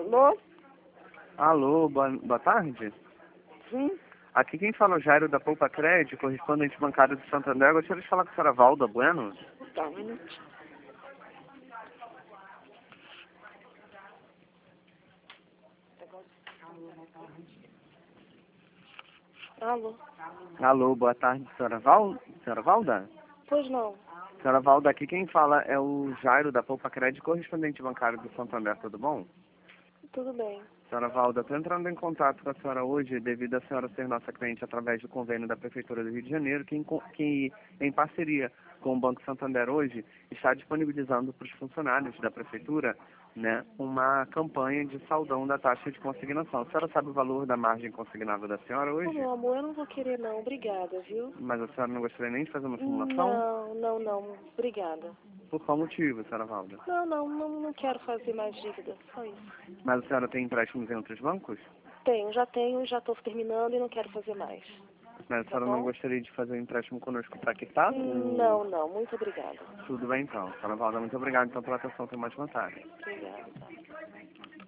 Alô? Alô, boa tarde. Sim? Aqui quem fala é o Jairo da Poupa Crédito, correspondente bancário do Santander. Eu gostaria de falar com a senhora Valda Bueno. Tá, um minuto. Alô? Alô, boa tarde, senhora Valda? Pois não. Senhora Valda, aqui quem fala é o Jairo da Poupa Crédito, correspondente bancário do Santander. Tudo bom? Tudo bem. Senhora Valda, estou entrando em contato com a senhora hoje devido a senhora ser nossa cliente através do convênio da Prefeitura do Rio de Janeiro, que em parceria com o Banco Santander hoje está disponibilizando para os funcionários da Prefeitura, né, uma campanha de saldão da taxa de consignação. A senhora sabe o valor da margem consignada da senhora Ô, hoje? meu amor, eu não vou querer não. Obrigada, viu? Mas a senhora não gostaria nem de fazer uma simulação? Não. Obrigada. Por qual motivo, senhora Valda? Não quero fazer mais dívida. Só isso. Mas a senhora tem empréstimos em outros bancos? Tenho, já estou terminando e não quero fazer mais. Mas a Tá senhora não bom? gostaria de fazer um empréstimo conosco para quitar? Não. Muito obrigada. Tudo bem então. Senhora Valda, muito obrigado então pela atenção, tem mais vantagem. Obrigada. Tá.